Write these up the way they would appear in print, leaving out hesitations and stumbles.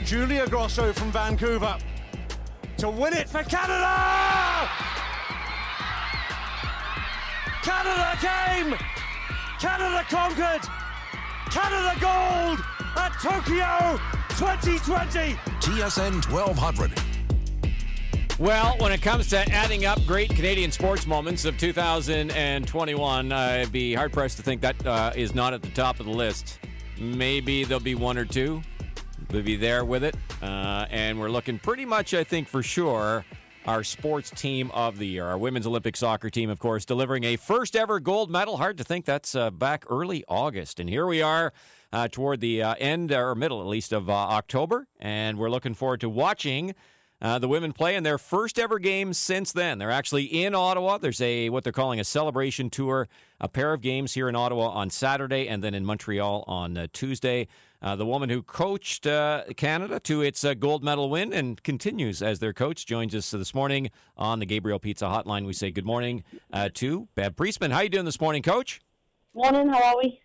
Julia Grosso from Vancouver to win it for Canada! Canada came! Canada conquered! Canada gold at Tokyo 2020! TSN 1200. Well, when it comes to adding up great Canadian sports moments of 2021, I'd be hard-pressed to think that is not at the top of the list. Maybe there'll be one or two. We'll be there with it. And we're looking pretty much, I think, for sure, our sports team of the year. Our women's Olympic soccer team, of course, delivering a first-ever gold medal. Hard to think that's back early August. And here we are toward the end, or middle at least, of October. And we're looking forward to watching the women play in their first ever game since then. They're actually in Ottawa. There's what they're calling a celebration tour, a pair of games here in Ottawa on Saturday and then in Montreal on Tuesday. The woman who coached Canada to its gold medal win and continues as their coach joins us this morning on the Gabriel Pizza Hotline. We say good morning to Bev Priestman. How you doing this morning, Coach? Morning, how are we?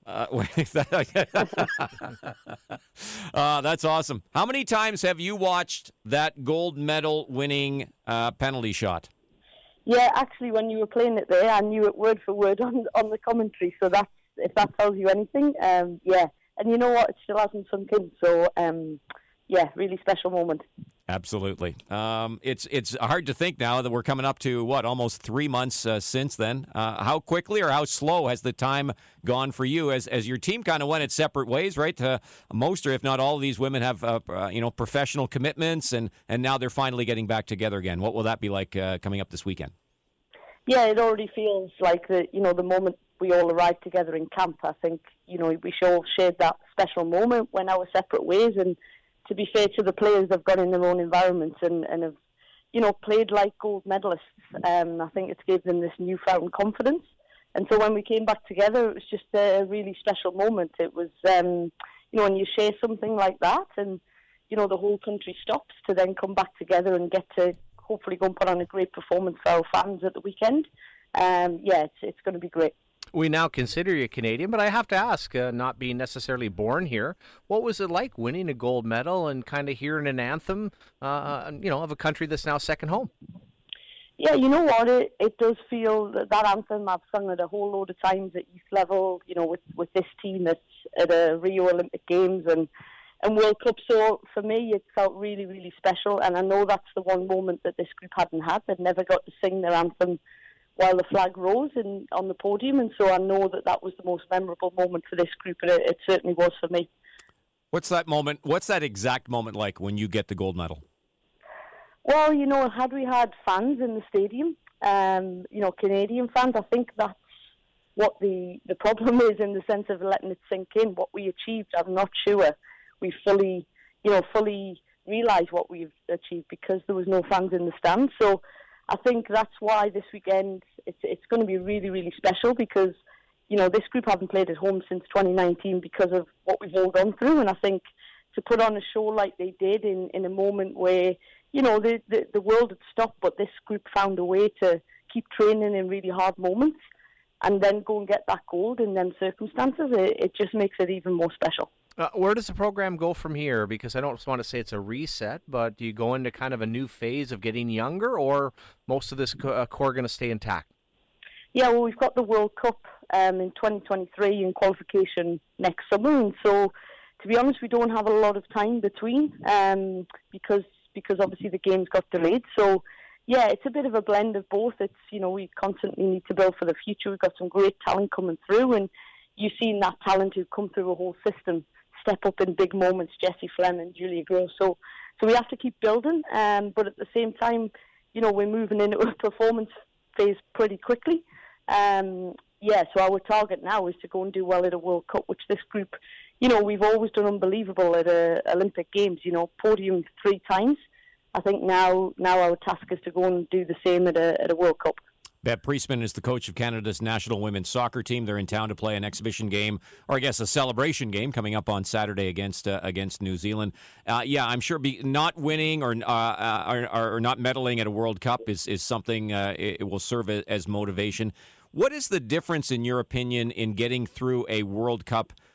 That's awesome. How many times have you watched that gold medal winning penalty shot? Yeah, actually, when you were playing it there, I knew it word for word on the commentary. So that's, if that tells you anything, yeah. And you know what? It still hasn't sunk in. So, yeah, really special moment. Absolutely. It's hard to think now that we're coming up to, almost 3 months since then. How quickly or how slow has the time gone for you as your team kind of went its separate ways, right? Most or if not all of these women have, professional commitments, and now they're finally getting back together again. What will that be like coming up this weekend? Yeah, it already feels like the moment we all arrived together in camp. I think, we all shared that special moment when our separate ways, and to be fair to the players, they've got in their own environments and have, played like gold medalists. I think it's given them this newfound confidence. And so when we came back together, it was just a really special moment. It was, when you share something like that and, the whole country stops to then come back together and get to hopefully go and put on a great performance for our fans at the weekend. It's going to be great. We now consider you Canadian, but I have to ask, not being necessarily born here, what was it like winning a gold medal and kind of hearing an anthem, of a country that's now second home? Yeah, you know what? It does feel that anthem. I've sung it a whole load of times at youth level, with this team at the Rio Olympic Games and World Cup. So for me, it felt really, really special. And I know that's the one moment that this group hadn't had. They'd never got to sing their anthem while the flag rose on the podium, and so I know that was the most memorable moment for this group, and it certainly was for me. What's that moment? What's that exact moment like when you get the gold medal? Well, had we had fans in the stadium, Canadian fans, I think that's what the problem is in the sense of letting it sink in. What we achieved, I'm not sure we fully realise what we've achieved because there was no fans in the stands. So I think that's why this weekend it's going to be really, really special because, this group haven't played at home since 2019 because of what we've all gone through. And I think to put on a show like they did in a moment where, the world had stopped, but this group found a way to keep training in really hard moments and then go and get that gold in them circumstances, it just makes it even more special. Where does the program go from here? Because I don't just want to say it's a reset, but do you go into kind of a new phase of getting younger, or most of this core going to stay intact? Yeah, well, we've got the World Cup in 2023 in qualification next summer, and so to be honest, we don't have a lot of time between because obviously the games got delayed. So yeah, it's a bit of a blend of both. It's we constantly need to build for the future. We've got some great talent coming through, and you've seen that talent who come through a whole system step up in big moments, Jessie Fleming, Julia Gross. So we have to keep building, but at the same time, we're moving into a performance phase pretty quickly. So our target now is to go and do well at a World Cup, which this group, we've always done unbelievable at Olympic Games, podium 3 times. I think now our task is to go and do the same at a World Cup. Bev Priestman is the coach of Canada's national women's soccer team. They're in town to play an exhibition game, or I guess a celebration game, coming up on Saturday against New Zealand. I'm sure not winning or not medaling at a World Cup is something it will serve as motivation. What is the difference, in your opinion, in getting through a World Cup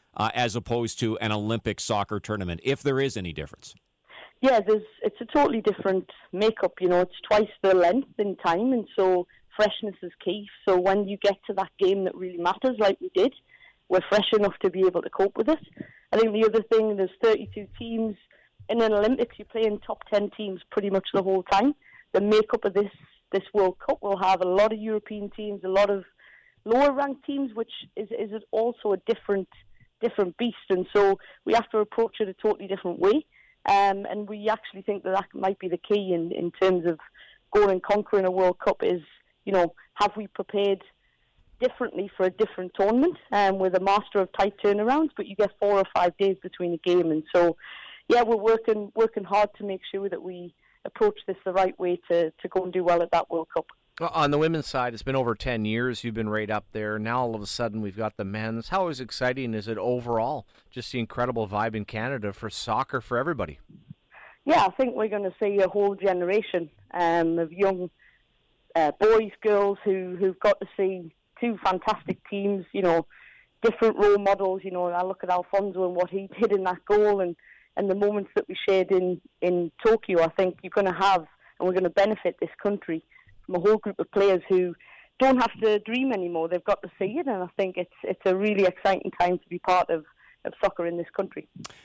as opposed to an Olympic soccer tournament, if there is any difference? Yeah, it's a totally different makeup. It's twice the length in time, and so freshness is key. So when you get to that game that really matters, like we did, we're fresh enough to be able to cope with it. I think the other thing, there's 32 teams. In an Olympics, you're playing top 10 teams pretty much the whole time. The makeup of this World Cup will have a lot of European teams, a lot of lower-ranked teams, which is also a different beast. And so we have to approach it a totally different way. And we actually think that might be the key in terms of going and conquering a World Cup is, have we prepared differently for a different tournament with a master of tight turnarounds, but you get 4 or 5 days between a game. And so, yeah, we're working hard to make sure that we approach this the right way to go and do well at that World Cup. On the women's side, it's been over 10 years. You've been right up there. Now, all of a sudden, we've got the men's. How exciting is it overall? Just the incredible vibe in Canada for soccer for everybody. Yeah, I think we're going to see a whole generation of young boys, girls who've got to see two fantastic teams, different role models. I look at Alfonso and what he did in that goal and the moments that we shared in Tokyo. I think you're going to have, and we're going to benefit this country from a whole group of players who don't have to dream anymore. They've got to see it, and I think it's a really exciting time to be part of soccer in this country.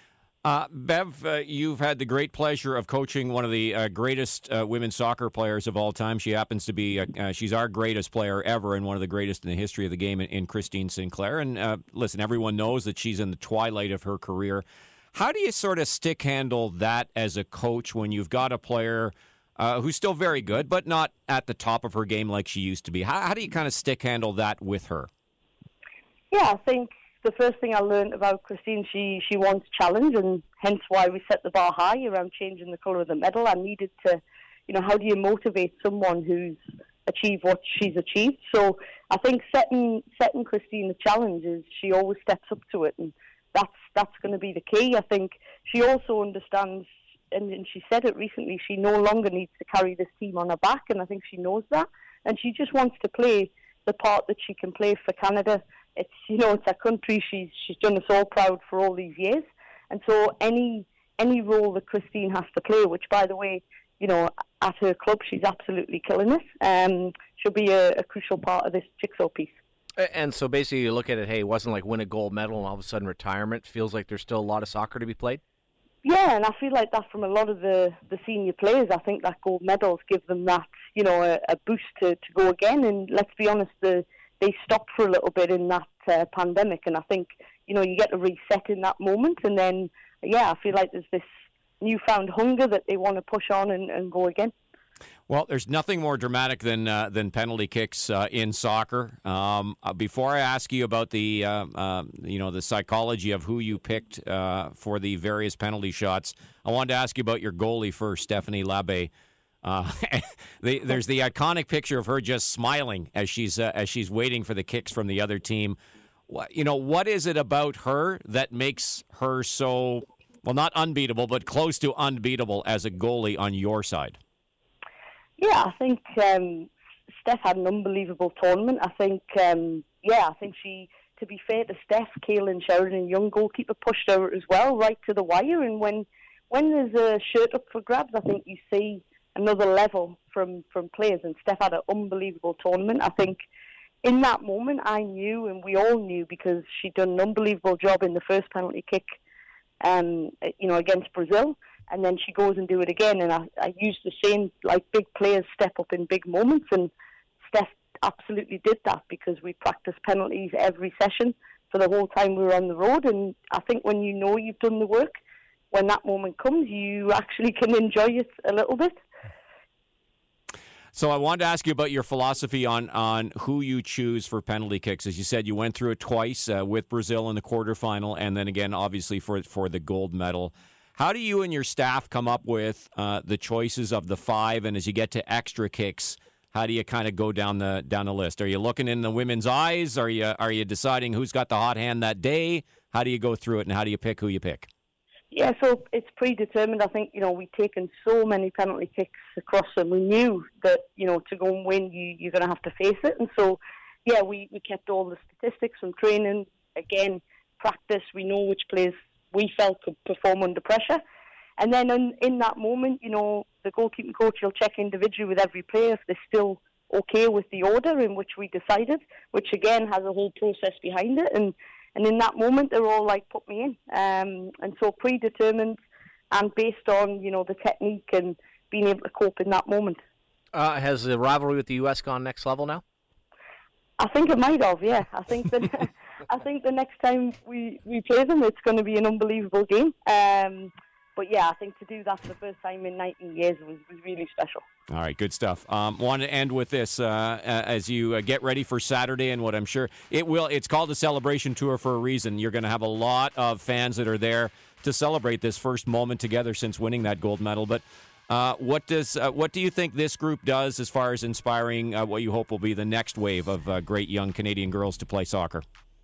Bev, you've had the great pleasure of coaching one of the greatest women's soccer players of all time. She happens to be, she's our greatest player ever and one of the greatest in the history of the game in Christine Sinclair. And listen, everyone knows that she's in the twilight of her career. How do you sort of stick handle that as a coach when you've got a player who's still very good, but not at the top of her game like she used to be? How do you kind of stick handle that with her? Yeah, I think the first thing I learned about Christine, she wants challenge, and hence why we set the bar high around changing the colour of the medal. I needed to, how do you motivate someone who's achieved what she's achieved? So I think setting Christine the challenge is she always steps up to it, and that's going to be the key. I think she also understands, and she said it recently, she no longer needs to carry this team on her back, and I think she knows that, and she just wants to play the part that she can play for Canada. It's it's her country. She's done us all proud for all these years, and so any role that Christine has to play, which by the way, at her club she's absolutely killing it. She'll be a crucial part of this jigsaw piece. And so basically, you look at it. Hey, it wasn't like win a gold medal and all of a sudden retirement. Feels like there's still a lot of soccer to be played. Yeah, and I feel like that from a lot of the senior players. I think that gold medals give them that a boost to go again. And let's be honest, they stopped for a little bit in that pandemic, and I think you get to reset in that moment, and then I feel like there's this newfound hunger that they want to push on and go again. Well, there's nothing more dramatic than penalty kicks in soccer. Before I ask you about the the psychology of who you picked for the various penalty shots, I wanted to ask you about your goalie first, Stephanie Labbe. There's the iconic picture of her just smiling as she's waiting for the kicks from the other team. What is it about her that makes her so, well, not unbeatable, but close to unbeatable as a goalie on your side? Yeah, I think Steph had an unbelievable tournament. I think she, to be fair to Steph, Kaylin Sheridan, young goalkeeper, pushed her as well, right to the wire. And when there's a shirt up for grabs, I think you see another level from players, and Steph had an unbelievable tournament. I think in that moment I knew, and we all knew, because she'd done an unbelievable job in the first penalty kick against Brazil, and then she goes and do it again, and I used the same, like, big players step up in big moments, and Steph absolutely did that because we practiced penalties every session for the whole time we were on the road. And I think when you know you've done the work, when that moment comes, you actually can enjoy it a little bit. So I wanted to ask you about your philosophy on who you choose for penalty kicks. As you said, you went through it twice with Brazil in the quarterfinal, and then again, obviously, for the gold medal. How do you and your staff come up with the choices of the 5, and as you get to extra kicks, how do you kind of go down the list? Are you looking in the women's eyes? Are you deciding who's got the hot hand that day? How do you go through it, and how do you pick who you pick? Yeah, so it's predetermined. I think, we've taken so many penalty kicks across, and we knew that, to go and win, you're going to have to face it. And so, we kept all the statistics from training. Again, practice. We know which players we felt could perform under pressure. And then in that moment, you know, the goalkeeping coach will check individually with every player if they're still okay with the order in which we decided, which again has a whole process behind it. And in that moment, they're all like, put me in. And so predetermined and based on, you know, the technique and being able to cope in that moment. Has the rivalry with the U.S. gone next level now? I think it might have, yeah. I think that I think the next time we play them, it's going to be an unbelievable game. But yeah, I think to do that for the first time in 19 years was really special. All right, good stuff. Want to end with this as you get ready for Saturday and what I'm sure it's called the Celebration Tour for a reason. You're going to have a lot of fans that are there to celebrate this first moment together since winning that gold medal. But what do you think this group does as far as inspiring what you hope will be the next wave of great young Canadian girls to play soccer?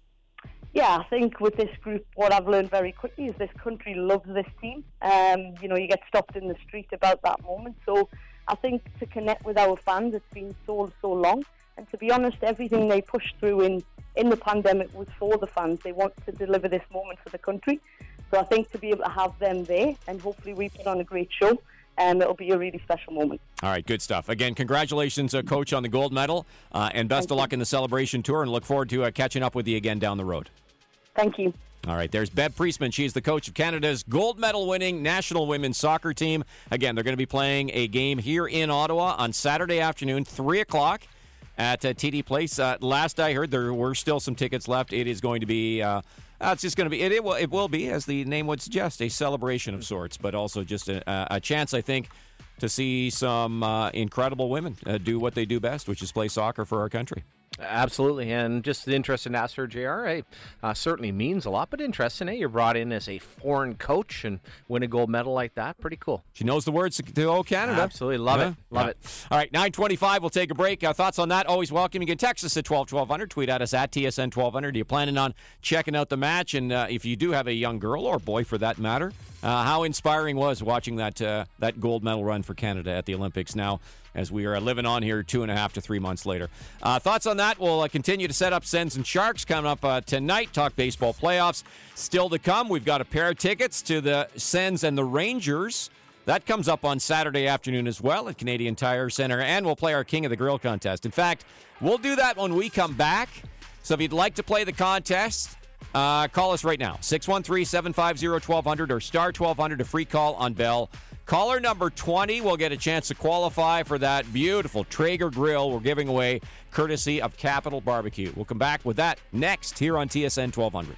Yeah, I think with this group, what I've learned very quickly is this country loves this team. You know, you get stopped in the street about that moment. So I think to connect with our fans, it's been so long. And to be honest, everything they pushed through in the pandemic was for the fans. They want to deliver this moment for the country. So I think to be able to have them there, and hopefully we put on a great show, it'll be a really special moment. All right, good stuff. Again, congratulations, Coach, on the gold medal, and best of luck in the Celebration Tour, and look forward to catching up with you again down the road. Thank you. All right, there's Bev Priestman. She's the coach of Canada's gold medal-winning national women's soccer team. Again, they're going to be playing a game here in Ottawa on Saturday afternoon, 3 o'clock at TD Place. Last I heard, there were still some tickets left. It is going to be... it's just going to be, it will be, as the name would suggest, a celebration of sorts, but also just a chance, I think, to see some incredible women do what they do best, which is play soccer for our country. Absolutely, and just interesting to ask her, JR, certainly means a lot, but interesting, You're brought in as a foreign coach and win a gold medal like that. Pretty cool. She knows the words to old Canada. Absolutely, love it. All right, 9:25, we'll take a break. Thoughts on that? Always welcome. You can text us at 1200, tweet at us at TSN 1200. Are you planning on checking out the match? And if you do have a young girl or boy for that matter, how inspiring was watching that gold medal run for Canada at the Olympics now, as we are living on here 2.5 to 3 months later. Thoughts on that? We'll continue to set up Sens and Sharks coming up tonight. Talk baseball playoffs. Still to come, we've got a pair of tickets to the Sens and the Rangers. That comes up on Saturday afternoon as well at Canadian Tire Center. And we'll play our King of the Grill contest. In fact, we'll do that when we come back. So if you'd like to play the contest, call us right now, 613-750-1200 or star 1200, a free call on Bell. Caller number 20 will get a chance to qualify for that beautiful Traeger grill we're giving away courtesy of Capital Barbecue. We'll come back with that next here on TSN 1200.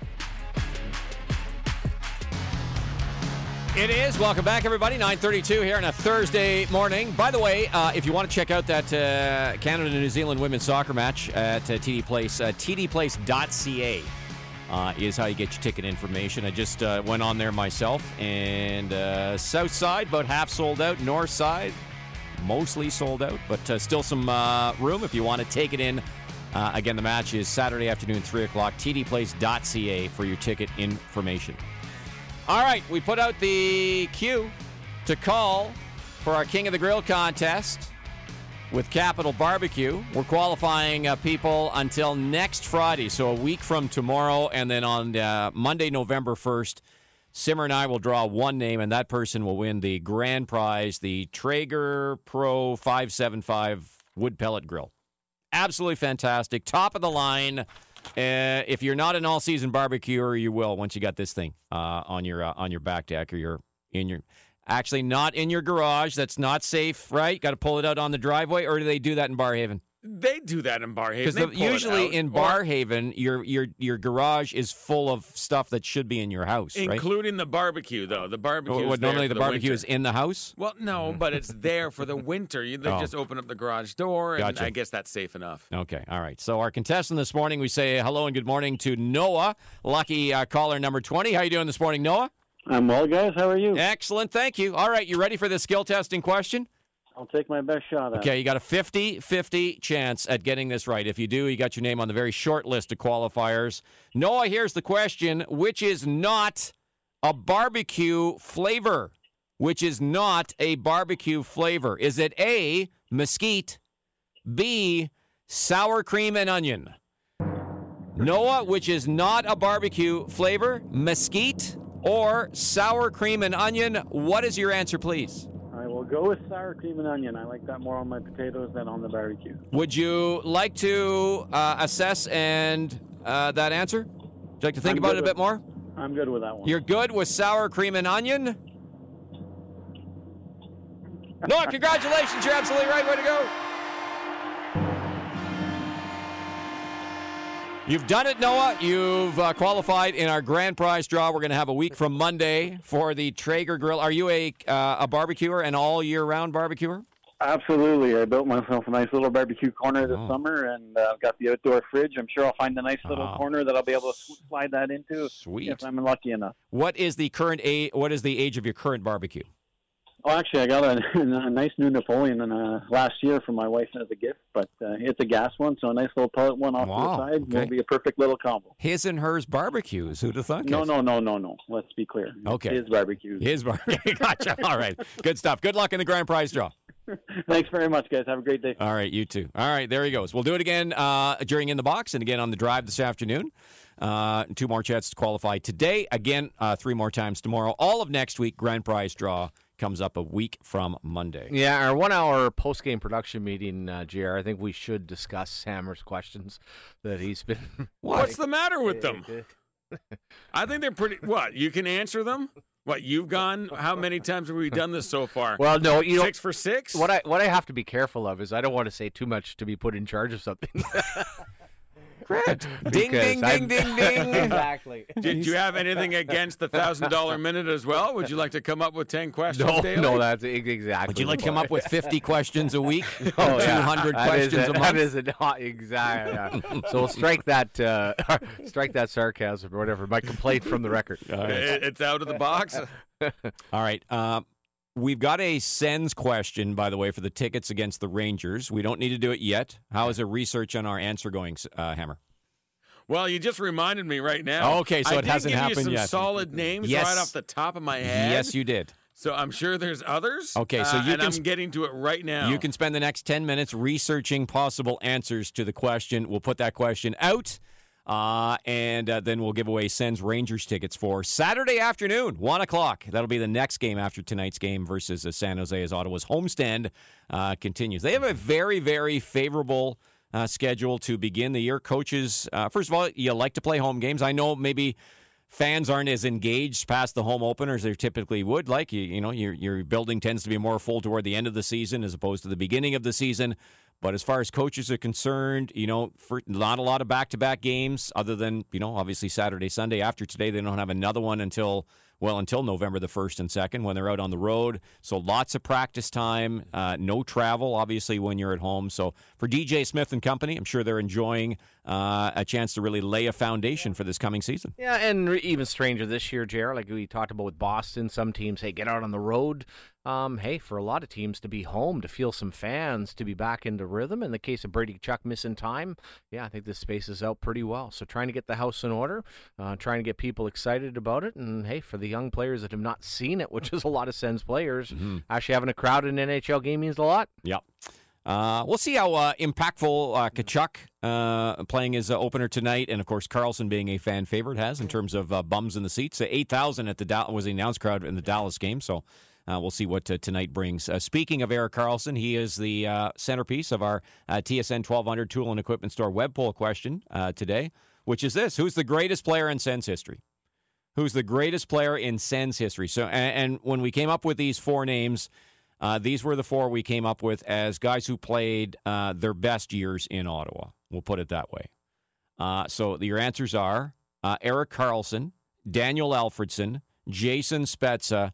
It is. Welcome back, everybody. 9:32 here on a Thursday morning. By the way, if you want to check out that Canada-New Zealand women's soccer match at TD Place, tdplace.ca. Is how you get your ticket information. I just went on there myself, and south side, about half sold out. North side, mostly sold out, but still some room if you want to take it in. Again, the match is Saturday afternoon, 3 o'clock, tdplace.ca for your ticket information. All right, we put out the queue to call for our King of the Grill contest with Capital Barbecue. We're qualifying people until next Friday, so a week from tomorrow, and then on Monday, November 1st, Simmer and I will draw one name, and that person will win the grand prize, the Traeger Pro 575 wood pellet grill. Absolutely fantastic. Top of the line. If you're not an all-season barbecuer, you will once you got this thing on your back deck or actually not in your garage. That's not safe, right? Got to pull it out on the driveway, or do they do that in Barrhaven? They do that in Barrhaven. Because usually in Barrhaven, your garage is full of stuff that should be in your house, including the barbecue, though. The barbecue. Normally the barbecue is in the house. Well, no, but it's there for the winter. They just open up the garage door, and gotcha. I guess that's safe enough. Okay, all right. So our contestant this morning, we say hello and good morning to Noah, lucky caller number 20. How you doing this morning, Noah? I'm well, guys. How are you? Excellent, thank you. All right, you ready for the skill testing question? I'll take my best shot at it. Okay, you got a 50-50 chance at getting this right. If you do, you got your name on the very short list of qualifiers. Noah, here's the question. Which is not a barbecue flavor? Which is not a barbecue flavor? Is it A, mesquite, B, sour cream and onion? Noah, which is not a barbecue flavor, mesquite or sour cream and onion. What is your answer, please? I will go with sour cream and onion. I like that more on my potatoes than on the barbecue. Would you like to assess that answer? Would you like to think about it a bit more? I'm good with that one. You're good with sour cream and onion? Noah, congratulations. You're absolutely right. Way to go. You've done it, Noah. You've qualified in our grand prize draw. We're going to have a week from Monday for the Traeger Grill. Are you a barbecuer, an all-year-round barbecuer? Absolutely. I built myself a nice little barbecue corner this summer, and I've got the outdoor fridge. I'm sure I'll find a nice little corner that I'll be able to slide that into if I'm lucky enough. What is the current age? What is the age of your current barbecue? Oh, actually, I got a nice new Napoleon last year for my wife as a gift, but it's a gas one, so a nice little pellet one off to the side will be a perfect little combo. His and hers barbecues. Who'd have thought? No. Let's be clear. Okay. His barbecues. His barbecue. Gotcha. All right. Good stuff. Good luck in the grand prize draw. Thanks very much, guys. Have a great day. All right, you too. All right, there he goes. We'll do it again during In the Box and again on the drive this afternoon. 2 more chances to qualify today. Again, 3 more times tomorrow. All of next week, grand prize draw comes up a week from Monday. Yeah, our 1-hour post-game production meeting, JR, I think we should discuss Hammer's questions that he's been... What's the matter with them? I think they're pretty... What, you can answer them? What, you've gone... How many times have we done this so far? Well, no, 6 for 6? What I have to be careful of is I don't want to say too much to be put in charge of something. Correct. Ding, ding, ding, ding, ding. Exactly. Did you have anything against the $1,000 minute as well? Would you like to come up with 10 questions daily? No, that's exactly. Would you like to come up with 50 questions a week? Oh, 200 questions a month? That is not exactly. Yeah. So we'll strike that sarcasm or whatever. My complaint from the record. It's out of the box. All right. We've got a Sens question, by the way, for the tickets against the Rangers. We don't need to do it yet. How is the research on our answer going, Hammer? Well, you just reminded me right now. Okay, so it hasn't happened yet. I did give you some yet. Solid names right off the top of my head. Yes, you did. So I'm sure there's others. Okay, so I'm getting to it right now. You can spend the next 10 minutes researching possible answers to the question. We'll put that question out. And then we'll give away Sens Rangers tickets for Saturday afternoon, 1 o'clock. That'll be the next game after tonight's game versus San Jose as Ottawa's homestand continues. They have a very, very favorable schedule to begin the year. Coaches, first of all, you like to play home games. I know maybe fans aren't as engaged past the home opener as they typically would like. Your building tends to be more full toward the end of the season as opposed to the beginning of the season. But as far as coaches are concerned, for not a lot of back-to-back games other than, obviously Saturday, Sunday. After today, they don't have another one until November the 1st and 2nd when they're out on the road. So lots of practice time, no travel, obviously, when you're at home. So for DJ Smith and company, I'm sure they're enjoying a chance to really lay a foundation for this coming season. Yeah, and even stranger this year, JR, like we talked about with Boston, some teams, hey, get out on the road. Hey, for a lot of teams to be home, to feel some fans, to be back into rhythm. In the case of Brady Tkachuk missing time, yeah, I think this spaces out pretty well. So trying to get the house in order, trying to get people excited about it. And, hey, for the young players that have not seen it, which is a lot of Sens players, actually having a crowd in an NHL game means a lot. Yep. We'll see how impactful Tkachuk playing his opener tonight, and of course Karlsson being a fan favorite has in terms of bums in the seats. 8,000 at was the announced crowd in the Dallas game, so we'll see what tonight brings. Speaking of Erik Karlsson, he is the centerpiece of our TSN 1200 Tool and Equipment Store web poll question today, which is this: who's the greatest player in Sens history? Who's the greatest player in Sens history? So, and when we came up with these 4 names. These were the 4 we came up with as guys who played their best years in Ottawa. We'll put it that way. So your answers are Erik Karlsson, Daniel Alfredsson, Jason Spezza,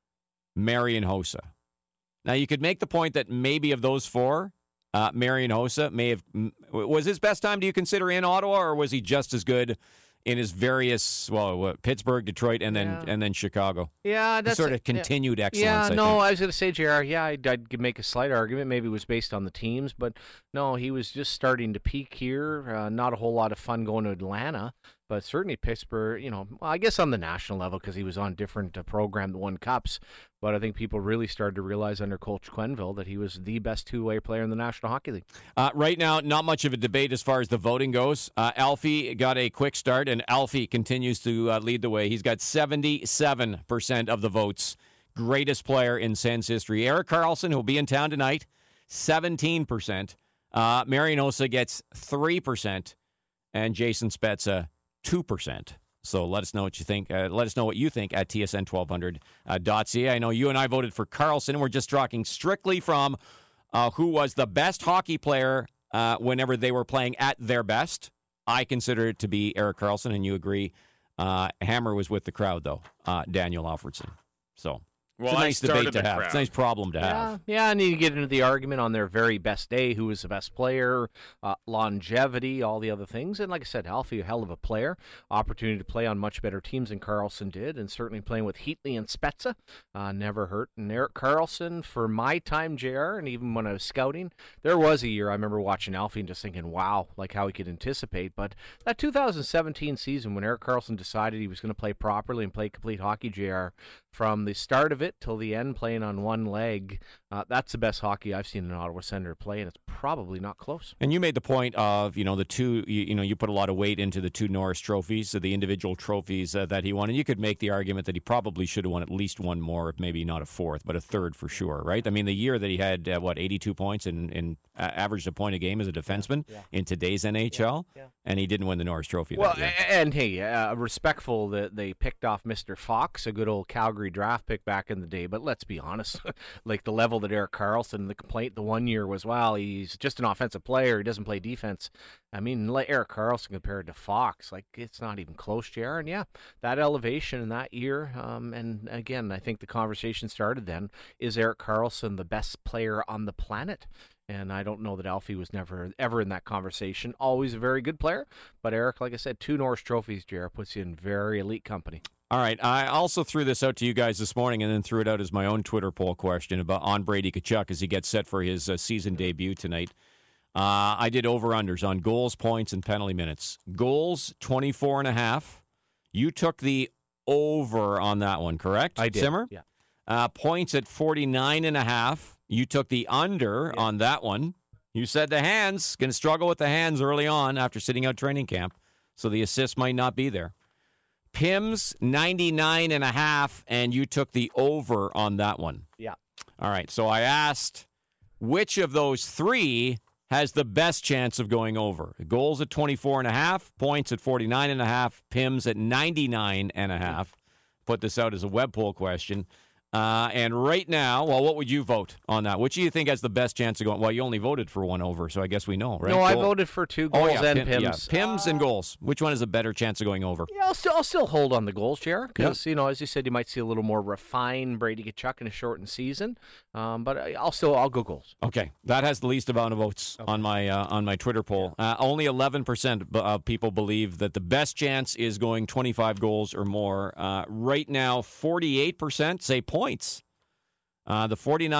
Marian Hossa. Now, you could make the point that maybe of those 4, Marian Hossa may have... Was his best time, do you consider, in Ottawa, or was he just as good in his various, Pittsburgh, Detroit, and then Chicago? Yeah, that's sort of continued excellence. Yeah, I think. I was going to say, JR, yeah, I'd make a slight argument. Maybe it was based on the teams, but no, he was just starting to peak here. Not a whole lot of fun going to Atlanta, But certainly Pittsburgh, I guess on the national level because he was on different program that won cups. But I think people really started to realize under Coach Quenneville that he was the best two-way player in the National Hockey League. Right now, not much of a debate as far as the voting goes. Alfie got a quick start, and Alfie continues to lead the way. He's got 77% of the votes. Greatest player in Sens history. Erik Karlsson, who'll be in town tonight, 17%. Marian Hossa gets 3%, and Jason Spezza, 2%. So let us know what you think. Let us know what you think at tsn1200.ca. I know you and I voted for Karlsson. We're just talking strictly from who was the best hockey player whenever they were playing at their best. I consider it to be Erik Karlsson, and you agree. Hammer was with the crowd, though, Daniel Alfredsson. So it's a nice debate to have. It's a nice problem to have. Yeah, and you get into the argument on their very best day, who was the best player, longevity, all the other things. And like I said, Alfie, a hell of a player. Opportunity to play on much better teams than Karlsson did, and certainly playing with Heatley and Spezza never hurt. And Erik Karlsson, for my time, JR, and even when I was scouting, there was a year I remember watching Alfie and just thinking, wow, like how he could anticipate. But that 2017 season when Erik Karlsson decided he was going to play properly and play complete hockey, JR, from the start of it till the end, playing on one leg, that's the best hockey I've seen an Ottawa Senator play, and it's probably not close. And you made the point of, the two, you put a lot of weight into the two Norris trophies, so the individual trophies that he won, and you could make the argument that he probably should have won at least one more, if maybe not a fourth, but a third for sure, right? I mean, the year that he had, 82 points and averaged a point a game as a defenseman in today's NHL, and he didn't win the Norris Trophy that year. And hey, respectful that they picked off Mr. Fox, a good old Calgary draft pick back in the day, but let's be honest, like the level that Erik Karlsson, the complaint the one year was, well, he's just an offensive player, he doesn't play defense. I mean, let Erik Karlsson compared to Fox, like it's not even close, JR. And yeah, that elevation in that year, and again, I think the conversation started then, is Erik Karlsson the best player on the planet? And I don't know that Alfie was never, ever in that conversation. Always a very good player. But Erik, like I said, 2 Norris trophies, JR, puts you in very elite company. All right. I also threw this out to you guys this morning and then threw it out as my own Twitter poll question on Brady Tkachuk as he gets set for his season debut tonight. I did over-unders on goals, points, and penalty minutes. Goals, 24.5. You took the over on that one, correct? I did. Simmer? Yeah. Points at 49.5. You took the under on that one. You said the hands, going to struggle with the hands early on after sitting out training camp, so the assist might not be there. Pims, 99.5, and you took the over on that one. Yeah. All right, so I asked which of those 3 has the best chance of going over. Goals at 24.5, points at 49.5, Pims at 99.5. Put this out as a web poll question. And right now, what would you vote on that? Which do you think has the best chance of going? Well, you only voted for one over, so I guess we know, right? No, I voted for 2 goals and Pims. Yeah, Pims and goals. Which one has a better chance of going over? Yeah, I'll still hold on the goals, JR, because, as you said, you might see a little more refined Brady Tkachuk in a shortened season. But I'll go goals. Okay, that has the least amount of votes on my Twitter poll. Only 11% of people believe that the best chance is going 25 goals or more. Right now, 48% say points. The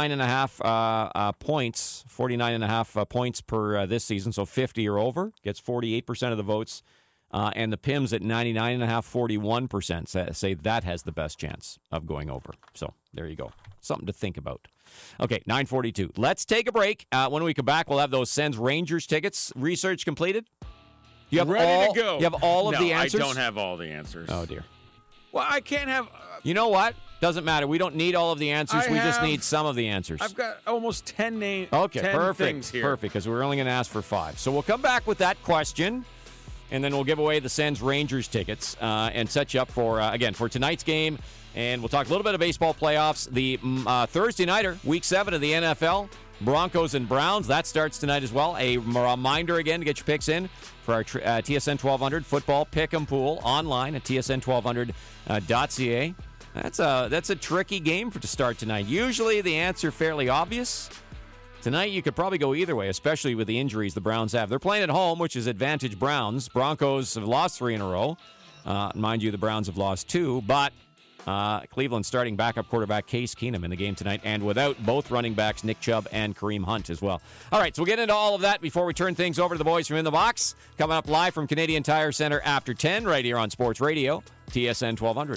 49.5 points, 49.5 points per this season, so 50 or over, gets 48% of the votes. And the Pims at 99.5, 41% say that has the best chance of going over. So there you go. Something to think about. Okay, 9:42. Let's take a break. When we come back, we'll have those Sens Rangers tickets. Research completed? You have ready to go. You have all of the answers? I don't have all the answers. Oh, dear. Well, I can't have... You know what? Doesn't matter. We don't need all of the answers. We just need some of the answers. I've got almost 10 names. Okay, 10 perfect. Things here. Perfect, because we're only going to ask for 5. So we'll come back with that question, and then we'll give away the Sens Rangers tickets and set you up for, again, for tonight's game. And we'll talk a little bit of baseball playoffs. The Thursday nighter, Week 7 of the NFL, Broncos and Browns. That starts tonight as well. A reminder again to get your picks in for our TSN 1200 football pick'em pool online at tsn1200.ca. That's a tricky game to start tonight. Usually the answer fairly obvious. Tonight you could probably go either way, especially with the injuries the Browns have. They're playing at home, which is advantage Browns. Broncos have lost 3 in a row. Mind you, the Browns have lost 2, but Cleveland starting backup quarterback Case Keenum in the game tonight, and without both running backs Nick Chubb and Kareem Hunt as well. All right, so we'll get into all of that before we turn things over to the boys from In the Box. Coming up live from Canadian Tire Center after 10, right here on Sports Radio, TSN 1200.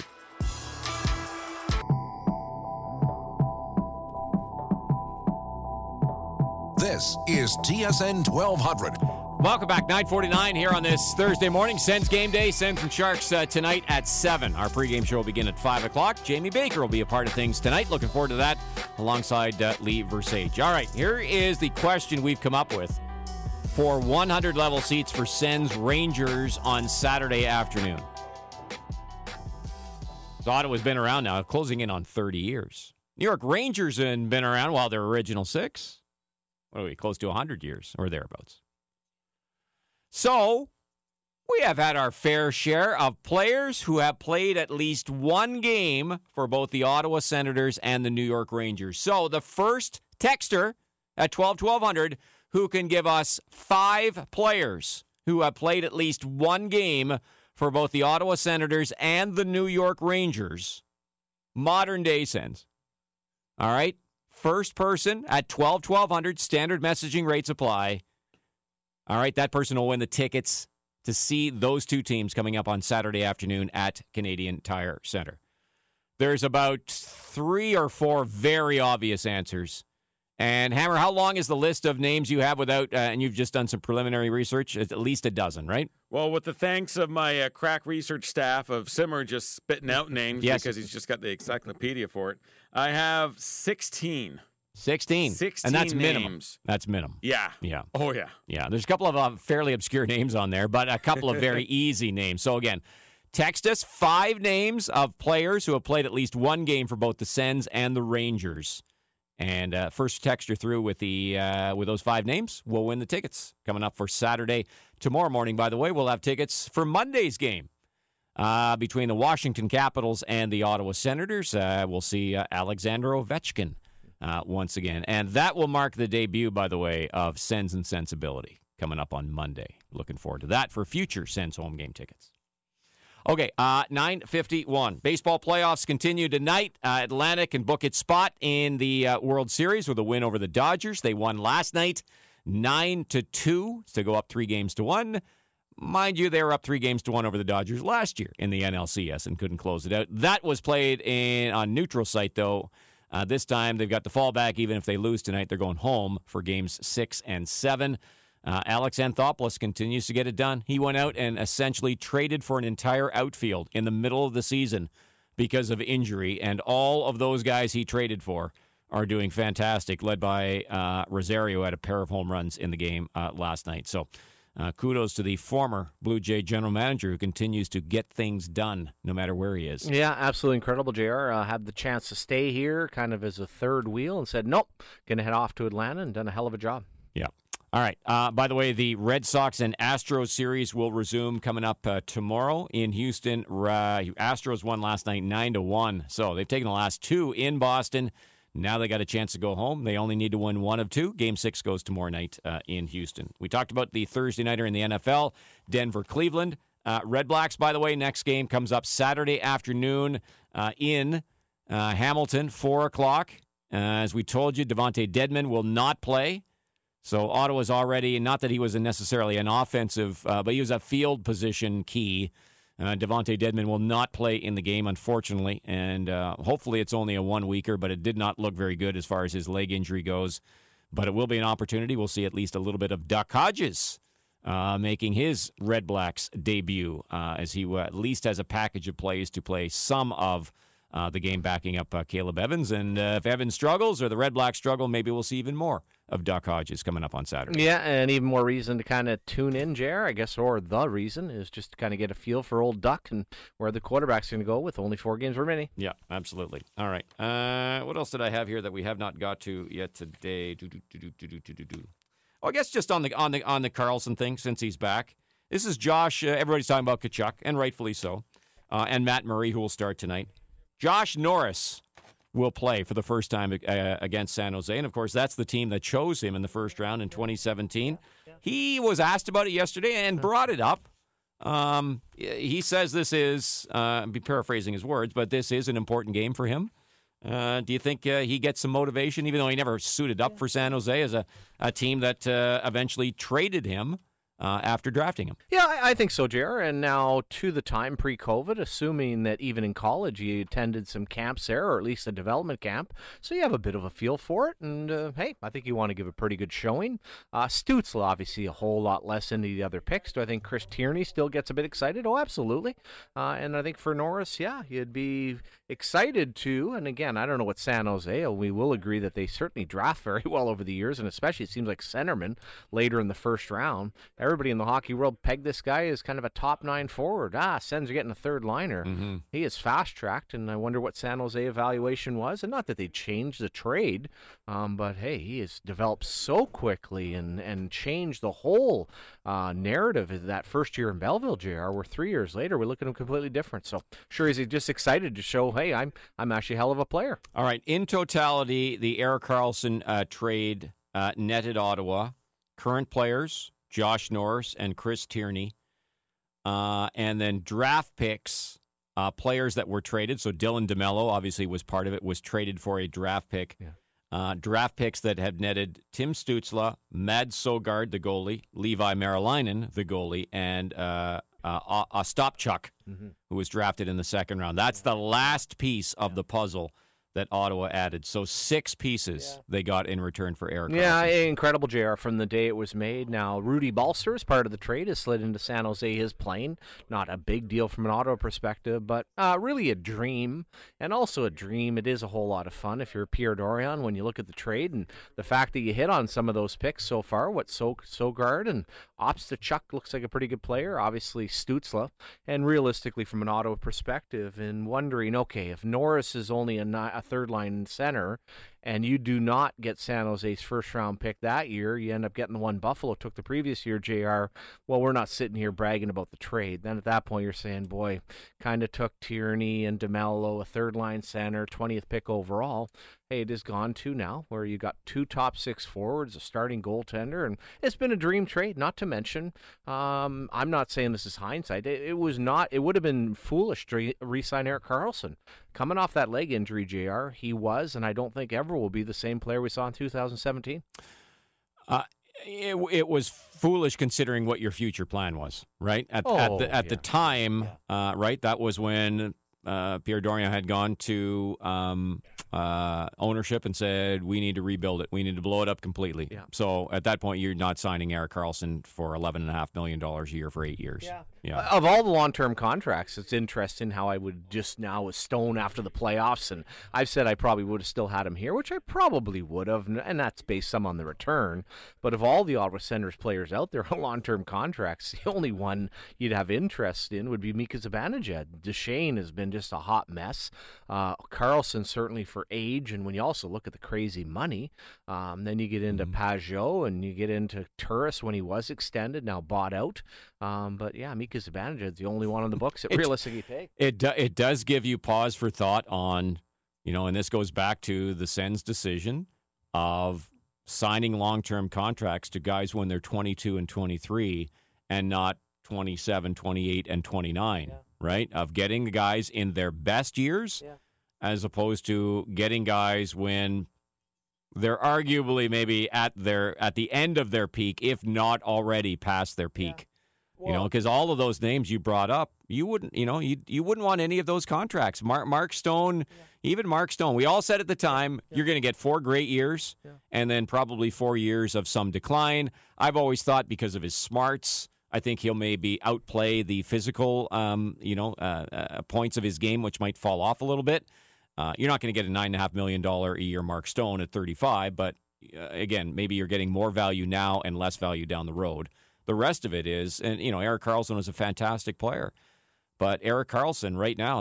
This is TSN 1200. Welcome back. 9:49 here on this Thursday morning. Sens game day. Sens and Sharks tonight at 7. Our pregame show will begin at 5 o'clock. Jamie Baker will be a part of things tonight. Looking forward to that alongside Lee Versage. All right, here is the question we've come up with for 100 level seats for Sens Rangers on Saturday afternoon. So Ottawa's been around now, closing in on 30 years. New York Rangers have been around while their original 6. What are we, close to 100 years or thereabouts? So, we have had our fair share of players who have played at least one game for both the Ottawa Senators and the New York Rangers. So, the first texter at 12-1200 who can give us 5 players who have played at least one game for both the Ottawa Senators and the New York Rangers, modern day Sens. All right? First person at 12-1200, standard messaging rates apply. All right, that person will win the tickets to see those two teams coming up on Saturday afternoon at Canadian Tire Center. There's about 3 or 4 very obvious answers. And Hammer, how long is the list of names you have without, and you've just done some preliminary research? It's at least a dozen, right? Well, with the thanks of my crack research staff of Simmer just spitting out names because he's just got the encyclopedia for it, I have 16. 16. And that's names. minimum. That's minimum. Yeah. Yeah. Oh, yeah. Yeah. There's a couple of fairly obscure names on there, but a couple of very easy names. So, again, text us 5 names of players who have played at least one game for both the Sens and the Rangers. And first texter through with with those 5 names will win the tickets. Coming up for Saturday. Tomorrow morning, by the way, we'll have tickets for Monday's game between the Washington Capitals and the Ottawa Senators. We'll see Alexander Ovechkin once again. And that will mark the debut, by the way, of Sens and Sensibility coming up on Monday. Looking forward to that for future Sens home game tickets. Okay, 9:51. Baseball playoffs continue tonight. Atlantic can book its spot in the World Series with a win over the Dodgers. They won last night 9-2 to go up 3-1. Mind you, they were up 3-1 over the Dodgers last year in the NLCS and couldn't close it out. That was played on neutral site, though. This time they've got the fallback. Even if they lose tonight, they're going home for games 6 and 7. Alex Anthopoulos continues to get it done. He went out and essentially traded for an entire outfield in the middle of the season because of injury, and all of those guys he traded for are doing fantastic, led by Rosario, had a pair of home runs in the game last night. So kudos to the former Blue Jay general manager who continues to get things done no matter where he is. Yeah, absolutely incredible, JR. Had the chance to stay here kind of as a third wheel and said, nope, going to head off to Atlanta, and done a hell of a job. Yeah. All right. By the way, the Red Sox and Astros series will resume coming up tomorrow in Houston. Astros won last night 9-1. So they've taken the last 2 in Boston. Now they got a chance to go home. They only need to win 1 of 2. Game 6 goes tomorrow night in Houston. We talked about the Thursday nighter in the NFL, Denver-Cleveland. Red Blacks, by the way, next game comes up Saturday afternoon in Hamilton, 4 o'clock. As we told you, Devontae Dedmon will not play. So Ottawa's already, not that he was necessarily an offensive, but he was a field position key. Devontae Dedmon will not play in the game, unfortunately, and hopefully it's only a 1-weeker, but it did not look very good as far as his leg injury goes. But it will be an opportunity. We'll see at least a little bit of Duck Hodges making his Red Blacks debut, as he at least has a package of plays to play some of the game, backing up Caleb Evans. And if Evans struggles or the Red Blacks struggle, maybe we'll see even more of Duck Hodges coming up on Saturday. Yeah, and even more reason to kind of tune in, JR, I guess, or the reason is just to kind of get a feel for old Duck and where the quarterback's going to go with only 4 games remaining. Yeah, absolutely. All right. What else did I have here that we have not got to yet today? Oh, I guess just on the Carlson thing, since he's back. This is Josh. Everybody's talking about Tkachuk, and rightfully so, and Matt Murray, who will start tonight. Josh Norris will play for the first time against San Jose. And, of course, that's the team that chose him in the first round in 2017. He was asked about it yesterday and brought it up. He says this is, be paraphrasing his words, but this is an important game for him. Do you think he gets some motivation, even though he never suited up for San Jose as a team that eventually traded him after drafting him? Yeah, I think so, JR. And now to the time pre-COVID, assuming that even in college you attended some camps there, or at least a development camp, so you have a bit of a feel for it. And hey, I think you want to give a pretty good showing. Stützle, obviously, a whole lot less into the other picks. Do I think Chris Tierney still gets a bit excited? Oh, absolutely. And I think for Norris, yeah, you'd be excited to. And again, I don't know what San Jose, we will agree that they certainly draft very well over the years, and especially it seems like centerman later in the first round. Everybody in the hockey world pegged this guy as kind of a top 9 forward. Sens are getting a third liner. Mm-hmm. He is fast-tracked, and I wonder what San Jose evaluation was. And not that they changed the trade, but hey, he has developed so quickly and changed the whole narrative of that first year in Belleville, JR, where 3 years later we look at him completely different. So sure, he's just excited to show, hey, I'm actually a hell of a player. All right, in totality, the Erik Karlsson trade netted Ottawa current players, Josh Norris and Chris Tierney, and then draft picks, players that were traded. So Dylan DeMello obviously was part of it, was traded for a draft pick. Yeah. Draft picks that have netted Tim Stützle, Mads Søgaard, the goalie, Levi Meriläinen, the goalie, and Ostapchuk, who was drafted in the second round. That's the last piece of the puzzle that Ottawa added. So 6 pieces they got in return for Erik Karlsson. Yeah, incredible, JR, from the day it was made. Now, Rudy Balcer, as part of the trade, has slid into San Jose, his plane. Not a big deal from an Ottawa perspective, but really a dream. And also a dream. It is a whole lot of fun if you're Pierre Dorion when you look at the trade. And the fact that you hit on some of those picks so far, Søgaard and Ostapchuk looks like a pretty good player. Obviously, Stützle. And realistically, from an Ottawa perspective, and wondering, okay, if Norris is only a third-line center, and you do not get San Jose's first-round pick that year, you end up getting the one Buffalo took the previous year, JR, well, we're not sitting here bragging about the trade. Then at that point, you're saying, boy, kind of took Tierney and DeMello, a third-line center, 20th pick overall. Hey, it is gone to now, where you got 2 top 6 forwards, a starting goaltender, and it's been a dream trade, not to mention, I'm not saying this is hindsight, it would have been foolish to re-sign Erik Karlsson. Coming off that leg injury, JR, he was, and I don't think ever will be the same player we saw in 2017. It was foolish considering what your future plan was, right? At the time, right? That was when Pierre Dorion had gone to ownership and said, we need to rebuild it. We need to blow it up completely. Yeah. So at that point, you're not signing Erik Karlsson for $11.5 million a year for 8 years. Yeah. Of all the long-term contracts, it's interesting how I would just now with Stone after the playoffs, and I've said I probably would have still had him here, which I probably would have, and that's based some on the return. But of all the Ottawa Senators players out there on long-term contracts, the only one you'd have interest in would be Mika Zibanejad. Duchesne has been just a hot mess. Karlsson certainly for age, and when you also look at the crazy money, then you get into Pajot, and you get into Turris when he was extended, now bought out. But yeah, Mika Zibanejad is the only one on the books that realistically take. It does give you pause for thought on, and this goes back to the Sens' decision of signing long-term contracts to guys when they're 22 and 23 and not 27, 28, and 29, right? Of getting the guys in their best years as opposed to getting guys when they're arguably maybe at the end of their peak, if not already past their peak. Yeah. Well, because all of those names you brought up, you wouldn't, you wouldn't want any of those contracts. Mark Stone, even Mark Stone, we all said at the time, you're going to get 4 great years and then probably 4 years of some decline. I've always thought because of his smarts, I think he'll maybe outplay the physical, points of his game, which might fall off a little bit. You're not going to get a $9.5 million a year Mark Stone at 35, but again, maybe you're getting more value now and less value down the road. The rest of it is, and Erik Karlsson was a fantastic player, but Erik Karlsson right now,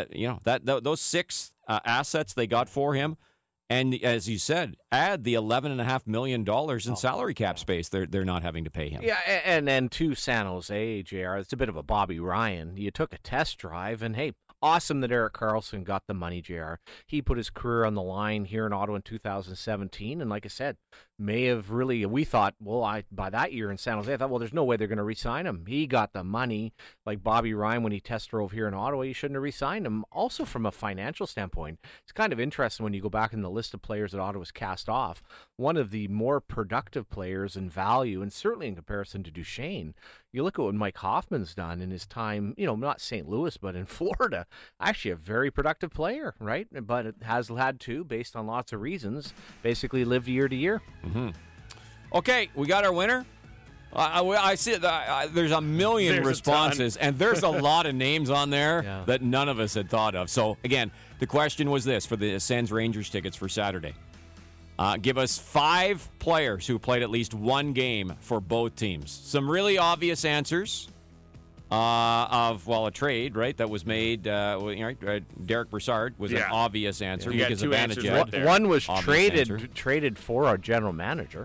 those 6 assets they got for him, and as you said, add the $11.5 million in salary cap space they're not having to pay him. Yeah, and then to San Jose, JR, it's a bit of a Bobby Ryan. You took a test drive, and hey, Awesome that Erik Karlsson got the money, JR. He put his career on the line here in Ottawa in 2017, and like I said, may have really, we thought, by that year in San Jose, I thought, well, there's no way they're going to re-sign him. He got the money, like Bobby Ryan when he test drove here in Ottawa, you shouldn't have re-signed him. Also from a financial standpoint, it's kind of interesting when you go back in the list of players that Ottawa's cast off, one of the more productive players in value, and certainly in comparison to Duchesne. You look at what Mike Hoffman's done in his time, not St. Louis, but in Florida. Actually a very productive player, right? But it has had to, based on lots of reasons, basically lived year to year. Mm-hmm. Okay, we got our winner. I see there's a million responses, and there's a lot of names on there that none of us had thought of. So, again, the question was this for the Sens Rangers tickets for Saturday. Give us 5 players who played at least one game for both teams. Some really obvious answers a trade, right, that was made. Derek Brassard was an obvious answer because of Vanacek. Right. One was traded for a general manager.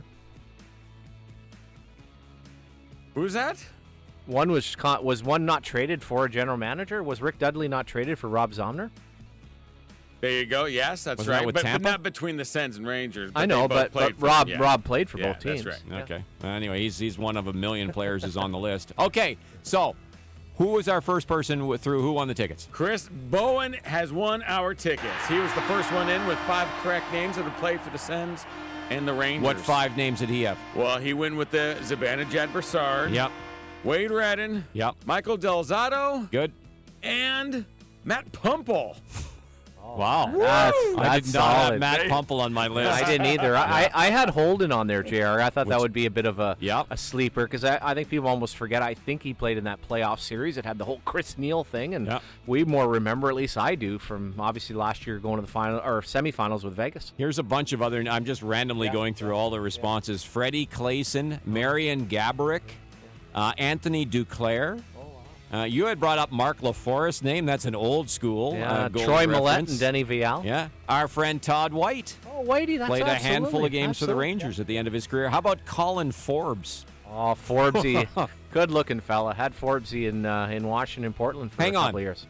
Who's that? One was one not traded for a general manager? Was Rick Dudley not traded for Rob Zomner? There you go. Yes, that's right. But not between the Sens and Rangers. I know, but Rob played for both teams. That's right. Okay. Anyway, he's one of a million players who's on the list. Okay, so who was our first person who won the tickets? Chris Bowen has won our tickets. He was the first one in with 5 correct names that have played for the Sens and the Rangers. What 5 names did he have? Well, he went with the Zibanejad Brassard. Yep. Wade Redden. Yep. Michael Del Zotto. Good. And Matt Pumple. Wow. I did not have Matt Pumple on my list. I didn't either. I had Holden on there, JR. I thought that would be a bit of a sleeper because I think people almost forget. I think he played in that playoff series that had the whole Chris Neil thing, and we more remember, at least I do, from obviously last year going to the final or semifinals with Vegas. Here's a bunch of other. I'm just randomly going through all the responses. Freddie Clayson, Marian Gaborik, Anthony Duclair. You had brought up Mark LaForest's name. That's an old school. Troy Millette and Denny Vial. Yeah. Our friend Todd White. Oh, Whitey, that's played a handful of games for the Rangers at the end of his career. How about Colin Forbes? Oh, Forbesy. Good-looking fella. Had Forbesy in Washington, Portland for a couple of years.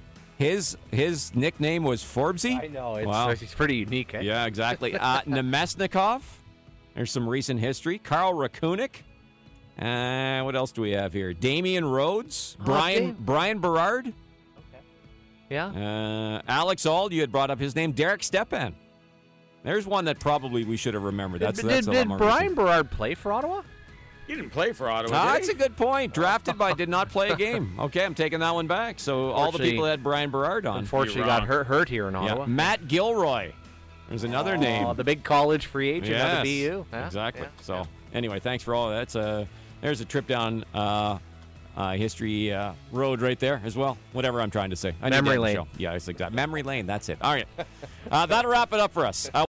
His nickname was Forbesy? I know. It's pretty unique, eh? Yeah, exactly. Nemesnikov. There's some recent history. Carl Rakunik. What else do we have here? Damian Rhodes, Brian Berard. Okay. Yeah. Alex Auld, you had brought up his name. Derek Stepan. There's one that probably we should have remembered. Did Brian Berard play for Ottawa? He didn't play for Ottawa. That's a good point. Drafted by did not play a game. Okay, I'm taking that one back. So all the people that had Brian Berard on. Unfortunately, got hurt here in Ottawa. Yeah. Matt Gilroy. There's another name. The big college free agent of the BU. Yeah, exactly. Yeah. Anyway, thanks for all of that. There's a trip down history road right there as well. Whatever I'm trying to say. Memory lane. Yeah, it's like that. Memory lane. That's it. All right. That'll wrap it up for us.